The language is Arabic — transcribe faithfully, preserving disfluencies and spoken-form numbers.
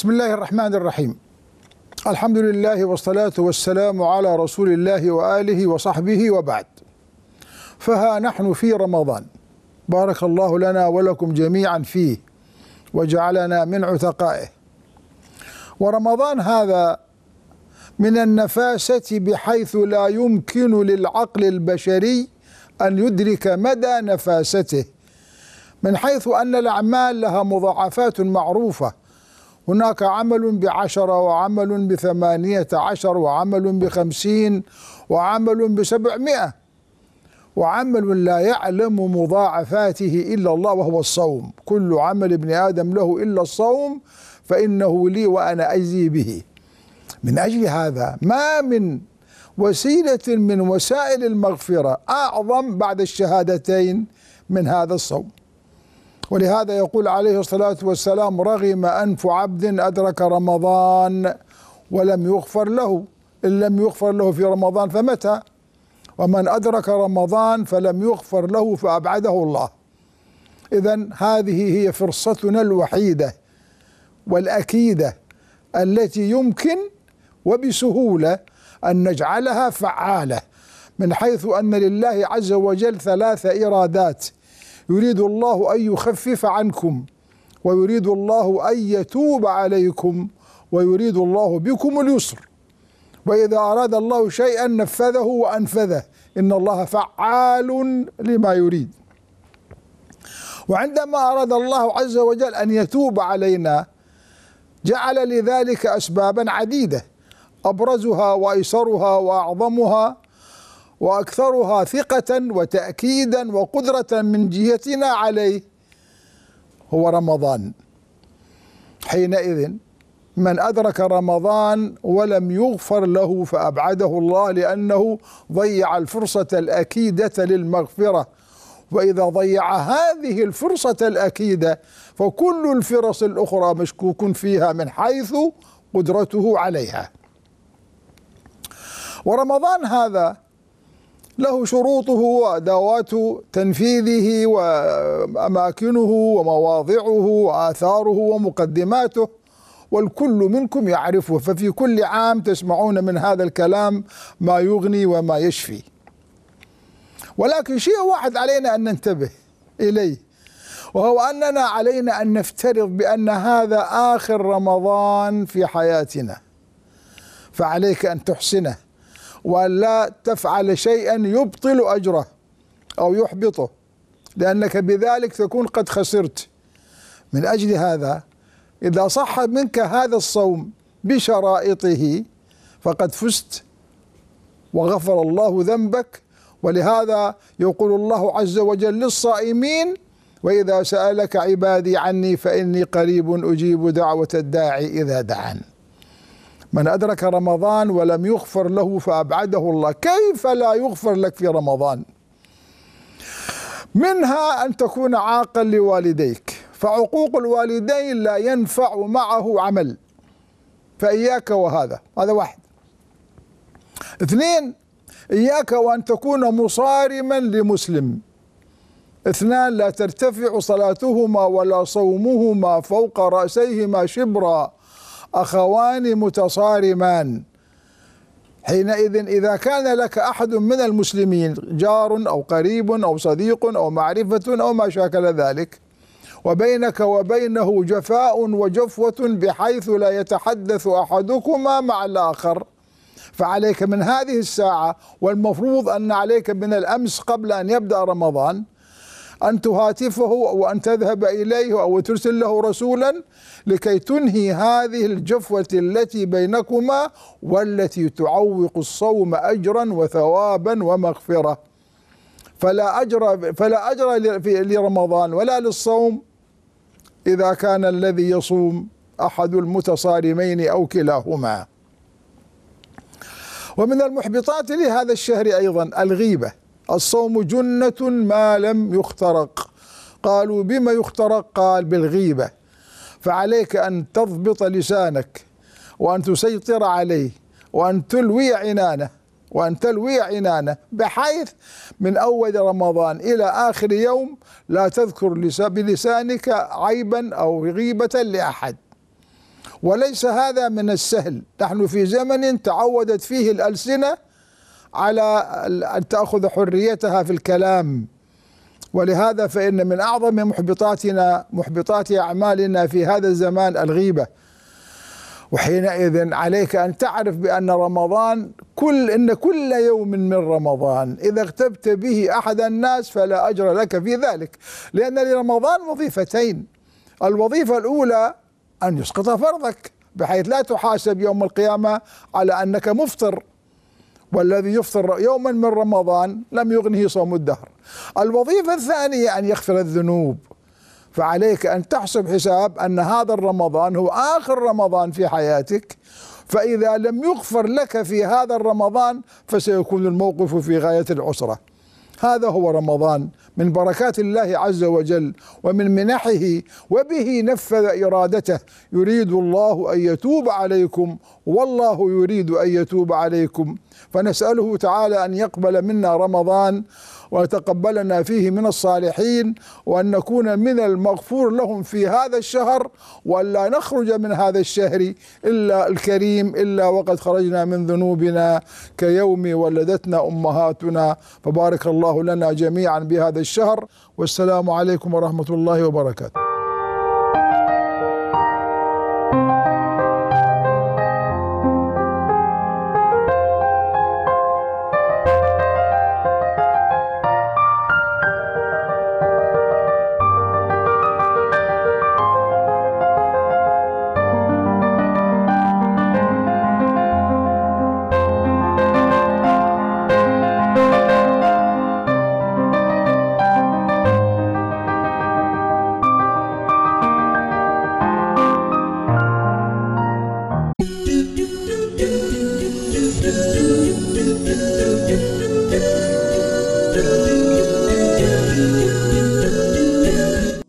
بسم الله الرحمن الرحيم. الحمد لله والصلاة والسلام على رسول الله وآله وصحبه وبعد. فها نحن في رمضان، بارك الله لنا ولكم جميعا فيه وجعلنا من عتقائه. ورمضان هذا من النفاسة بحيث لا يمكن للعقل البشري أن يدرك مدى نفاسته، من حيث أن الأعمال لها مضاعفات معروفة. هناك عمل بعشرة وعمل بثمانية عشر وعمل بخمسين وعمل بسبعمائة، وعمل لا يعلم مضاعفاته إلا الله وهو الصوم. كل عمل ابن آدم له إلا الصوم فإنه لي وأنا أجزي به. من أجل هذا ما من وسيلة من وسائل المغفرة أعظم بعد الشهادتين من هذا الصوم. ولهذا يقول عليه الصلاة والسلام: رغم أنف عبد أدرك رمضان ولم يغفر له، إن لم يغفر له في رمضان فمتى؟ ومن أدرك رمضان فلم يغفر له فأبعده الله. إذن هذه هي فرصتنا الوحيدة والأكيدة التي يمكن وبسهولة أن نجعلها فعالة، من حيث أن لله عز وجل ثلاث إرادات: يريد الله أن يخفف عنكم، ويريد الله أن يتوب عليكم، ويريد الله بكم اليسر. وإذا أراد الله شيئا نفذه وأنفذه، إن الله فعال لما يريد. وعندما أراد الله عز وجل أن يتوب علينا جعل لذلك أسبابا عديدة، أبرزها وأيسرها وأعظمها وأكثرها ثقة وتأكيدا وقدرة من جهتنا عليه هو رمضان. حينئذ من أدرك رمضان ولم يغفر له فأبعده الله، لأنه ضيع الفرصة الأكيدة للمغفرة. وإذا ضيع هذه الفرصة الأكيدة فكل الفرص الأخرى مشكوك فيها من حيث قدرته عليها. ورمضان هذا له شروطه وأدوات تنفيذه وأماكنه ومواضعه وآثاره ومقدماته، والكل منكم يعرفه. ففي كل عام تسمعون من هذا الكلام ما يغني وما يشفي. ولكن شيء واحد علينا أن ننتبه إليه، وهو أننا علينا أن نفترض بأن هذا آخر رمضان في حياتنا، فعليك أن تحسنه وأن لا تفعل شيئا يبطل أجره أو يحبطه، لأنك بذلك تكون قد خسرت. من أجل هذا إذا صح منك هذا الصوم بشرائطه فقد فزت وغفر الله ذنبك. ولهذا يقول الله عز وجل للصائمين: وإذا سألك عبادي عني فإني قريب أجيب دعوة الداعي إذا دعان. من أدرك رمضان ولم يغفر له فأبعده الله. كيف لا يغفر لك في رمضان؟ منها أن تكون عاقا لوالديك، فعقوق الوالدين لا ينفع معه عمل، فإياك وهذا. هذا واحد. اثنين: إياك وأن تكون مصارما لمسلم. اثنان: لا ترتفع صلاتهما ولا صومهما فوق رأسيهما شبرا، أخوان متصارمان. حينئذ إذا كان لك أحد من المسلمين، جار أو قريب أو صديق أو معرفة أو ما شاكل ذلك، وبينك وبينه جفاء وجفوة بحيث لا يتحدث أحدكما مع الآخر، فعليك من هذه الساعة، والمفروض أن عليك من الأمس قبل أن يبدأ رمضان، أن تهاتفه أو أن تذهب إليه أو ترسل له رسولا لكي تنهي هذه الجفوة التي بينكما، والتي تعوق الصوم أجرا وثوابا ومغفرة. فلا أجر فلا أجر لرمضان ولا للصوم إذا كان الذي يصوم أحد المتصارمين أو كلاهما. ومن المحبطات لهذا الشهر أيضا الغيبة. الصوم جنة ما لم يخترق. قالوا: بما يخترق؟ قال: بالغيبة. فعليك أن تضبط لسانك وأن تسيطر عليه وأن تلوي عنانه وأن تلوي عنانه بحيث من أول رمضان إلى آخر يوم لا تذكر بلسانك عيبا أو غيبة لأحد. وليس هذا من السهل. نحن في زمن تعودت فيه الألسنة على أن تأخذ حريتها في الكلام، ولهذا فإن من أعظم محبطاتنا محبطات أعمالنا في هذا الزمان الغيبة. وحينئذ عليك أن تعرف بأن رمضان كل إن كل يوم من رمضان إذا اغتبت به أحد الناس فلا أجر لك في ذلك، لأن لرمضان وظيفتين. الوظيفة الأولى أن يسقط فرضك بحيث لا تحاسب يوم القيامة على أنك مفطر، والذي يفطر يوما من رمضان لم يغنه صوم الدهر. الوظيفة الثانية أن يغفر الذنوب، فعليك أن تحسب حساب أن هذا الرمضان هو آخر رمضان في حياتك، فإذا لم يغفر لك في هذا الرمضان فسيكون الموقف في غاية العسرة. هذا هو رمضان من بركات الله عز وجل ومن منحه، وبه نفذ إرادته. يريد الله أن يتوب عليكم والله يريد أن يتوب عليكم، فنسأله تعالى أن يقبل منا رمضان ويتقبلنا فيه من الصالحين، وأن نكون من المغفور لهم في هذا الشهر، وأن لا نخرج من هذا الشهر إلا الكريم إلا وقد خرجنا من ذنوبنا كيوم ولدتنا أمهاتنا. فبارك الله لنا جميعا بهذا الشهر، والسلام عليكم ورحمة الله وبركاته.